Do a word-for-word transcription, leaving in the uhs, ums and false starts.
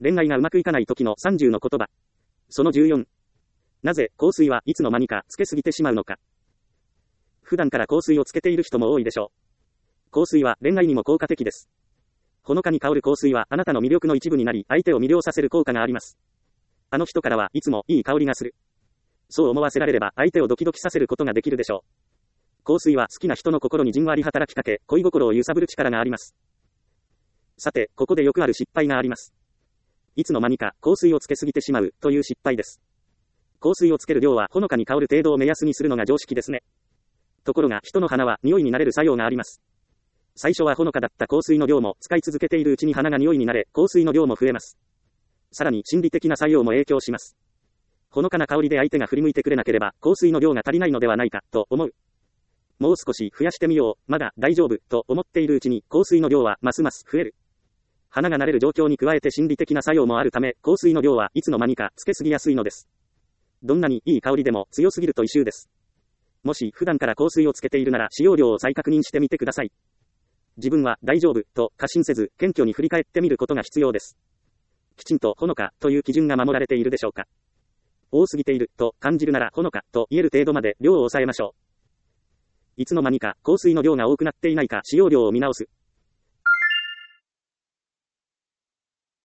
恋愛がうまくいかない時のさんじゅうの言葉。そのじゅうよん。なぜ香水はいつの間にかつけすぎてしまうのか。普段から香水をつけている人も多いでしょう。香水は恋愛にも効果的です。ほのかに香る香水はあなたの魅力の一部になり、相手を魅了させる効果があります。あの人からはいつもいい香りがする。そう思わせられれば相手をドキドキさせることができるでしょう。香水は好きな人の心にじんわり働きかけ、恋心を揺さぶる力があります。さて、ここでよくある失敗があります。いつの間にか香水をつけすぎてしまうという失敗です。香水をつける量はほのかに香る程度を目安にするのが常識ですね。ところが人の花は匂いになれる作用があります。最初はほのかだった香水の量も使い続けているうちに花が匂いになれ、香水の量も増えます。さらに心理的な作用も影響します。ほのかな香りで相手が振り向いてくれなければ香水の量が足りないのではないかと思う。もう少し増やしてみよう、まだ大丈夫と思っているうちに香水の量はますます増える。花が慣れる状況に加えて心理的な作用もあるため、香水の量はいつの間にかつけすぎやすいのです。どんなにいい香りでも強すぎると異臭です。もし普段から香水をつけているなら使用量を再確認してみてください。自分は大丈夫と過信せず、謙虚に振り返ってみることが必要です。きちんとほのかという基準が守られているでしょうか。多すぎていると感じるならほのかと言える程度まで量を抑えましょう。いつの間にか香水の量が多くなっていないか使用量を見直す。